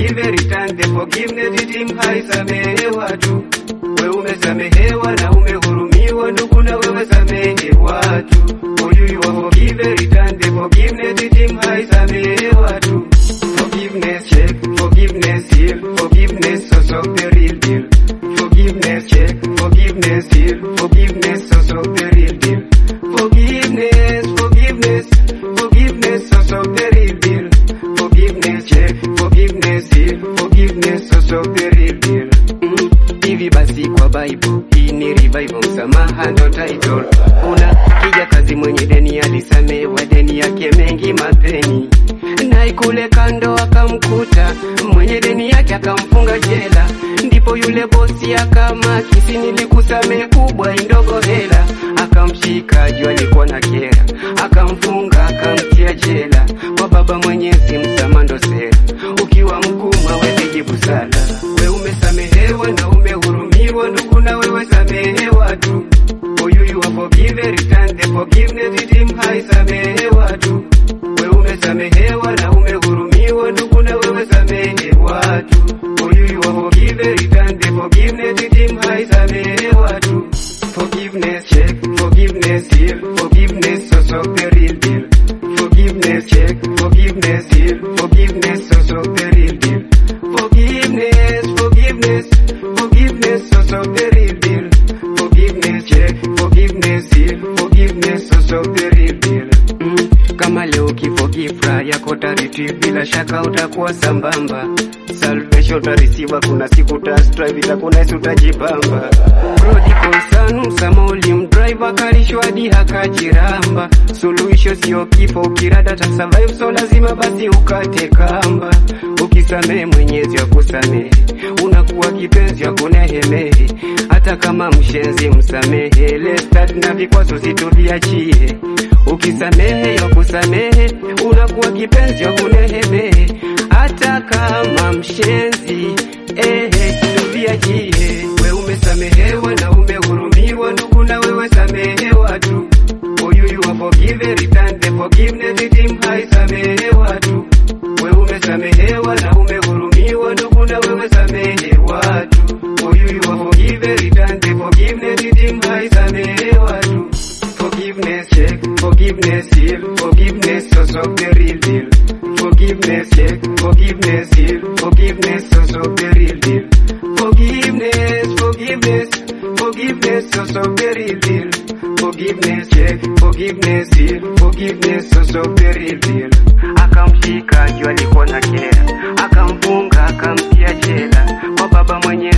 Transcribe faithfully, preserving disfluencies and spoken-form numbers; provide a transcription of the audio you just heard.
forgive, return the forgiveness, itimhai samehe watu. Wewe umesamehewa na umehurumiwa, ndugu na wewe samehe watu. For you you are forgive, return the forgiveness, itimhai samehe watu. Forgiveness check, forgiveness heal, forgiveness source of the real deal. Forgiveness check, forgiveness heal, forgiveness source of the real deal. Forgiveness, forgiveness, forgiveness source of the real deal. Forgiveness check, forgiveness heal, forgiveness source of the real deal. Mm. Hivi basi kwa Bible, hii ni revival, msamaha ndo title. Kuna kija kazi mwenye deni alisamewa deni yake mengi mapeni. Na ikule kando akamkuta mwenye deni yake akamfunga jela. Ndipo yule bosi akama kisi nilikusamehe kubwa indogo hela. Akamshika juu alikuwa na kera, akamfunga akamtia jela. Kwa baba mwenyezi msamaha ndo sera, ukiwa mkuma wewe jibu sala. Wewe umesamehewa na umehurumiwa, ndugu na wewe samehe watu. For you you are forgive, return the forgiveness, itimhai samehe watu. Wewe umesamehewa na umehurumiwa, ndugu na wewe samehe watu. For you you are forgive, return the forgiveness, itimhai samehe watu. Forgiveness check, forgiveness heal, forgiveness source of the real deal. Forgiveness check, forgiveness heal, forgiveness source of the real deal. Forgiveness, forgiveness, forgiveness source of the real deal. Forgiveness check, forgiveness heal, forgiveness source of the real deal. Mm. Kama leo kiforgive yako tariti, bila shaka utakuwa sambamba. Salvation utarisiva, kuna siku utastrive, itakuna isi utajibamba. Prodigal son, msamaha ulimdrive kalishwadi hakajiramba. Suluhisho sio kifo, ukirada ta survive, so lazima basi ukate kamba. Ukisamehe mwenyezi akusamehe, unakuwa kipenzi akunehemehe. Hata kama mshenzi msamehe, let's start na vikwazo situviachie. Ukisamehe yakusamehe, unakuwa kipenzi akunehemehe. Hata kama mshenzi, eh, tuviachie. Wewe umesamehewa na umehurumiwa, ndugu na wewe samehe watu. For you you are forgive, return the forgiveness, itimhai samehe watu. Wewe umesamehewa na umehurumiwa, ndugu na wewe samehe watu. For you you are forgive, return the forgiveness, itimhai samehe watu. Forgiveness check, forgiveness heal, forgiveness source of the real deal. Forgiveness check, forgiveness heal, forgiveness source of the real deal. Forgiveness, forgiveness, forgiveness source of the real deal. Forgiveness check, forgiveness heal, forgiveness source of the real deal. Akamshika juu alikuwa na kera, akamfunga akamtia jela. Kwa baba mwenye